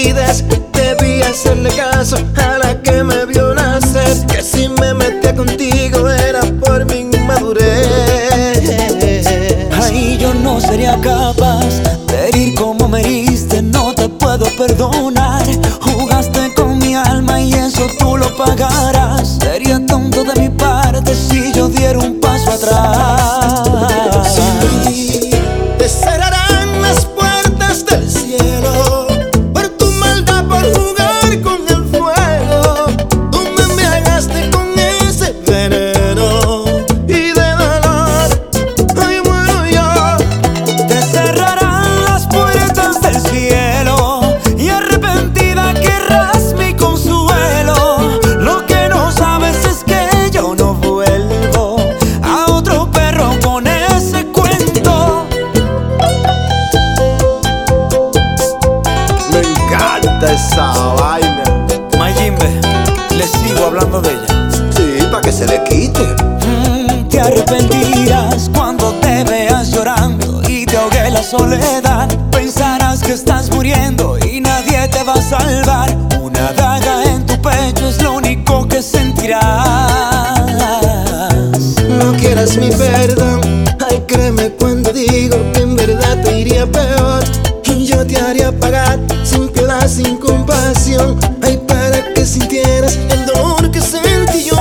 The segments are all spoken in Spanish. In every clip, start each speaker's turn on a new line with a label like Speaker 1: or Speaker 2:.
Speaker 1: olvides. Debí hacerle caso a la que me vio nacer, que si me metía contigo era por mi inmadurez.
Speaker 2: Ay, yo no sería capaz de herir como me heriste, no te puedo perdonar. Jugaste con mi alma y eso tú lo pagarás. Sería tonto de mi parte si yo diera un paso atrás.
Speaker 1: Sí, te cerrarán las puertas del cielo por tu maldad, por jugar con el fuego. Tú me embriagaste con ese veneno y de dolor ay muero yo.
Speaker 2: Te cerrarán las puertas del cielo y arrepentida querrás mi consuelo. Lo que no sabes es que yo no vuelvo a otro perro con ese cuento.
Speaker 1: Me encanta esa vaina.
Speaker 2: Mayimbe, le sigo hablando de ella.
Speaker 1: Sí, pa' que se le quite.
Speaker 2: Te arrepentirás cuando te veas llorando y te ahogue la soledad. Pensarás que estás muriendo y nadie te va a salvar. Una daga en tu pecho es lo único que sentirás.
Speaker 1: No quieras mi perdón, ay créeme cuando digo que en verdad te iría peor. Y yo te haría pagar sin piedad, sin compasión, ay para que sintieras el dolor que sentí yo.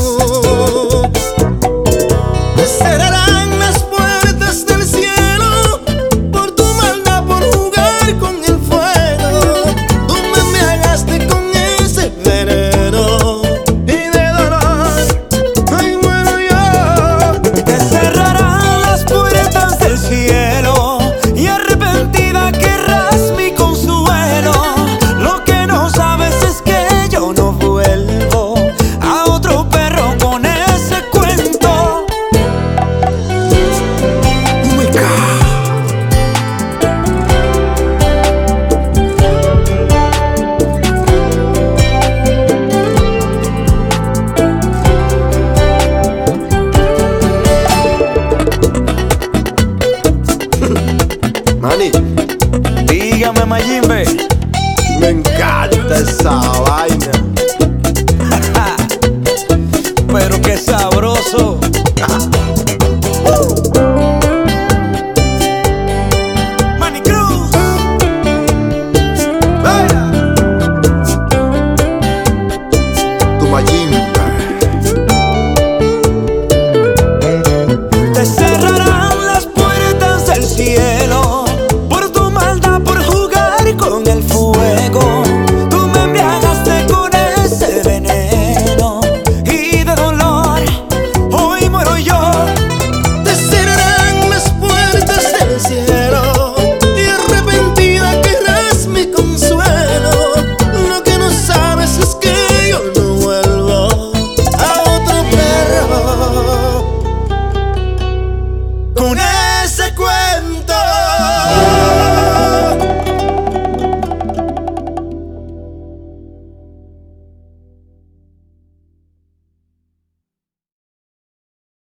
Speaker 1: Te cerrarán las puertas del cielo por tu maldad, por jugar con el fuego. Tú me embriagaste con ese veneno y de dolor ay muero yo.
Speaker 2: Te cerrarán las puertas del cielo y arrepentida querrás mi consuelo. Lo que no sabes es que yo no vuelvo a otro perro con ese cuento.
Speaker 1: Oh my God. Manny,
Speaker 2: Dígame, Mayimbe.
Speaker 1: me encanta esa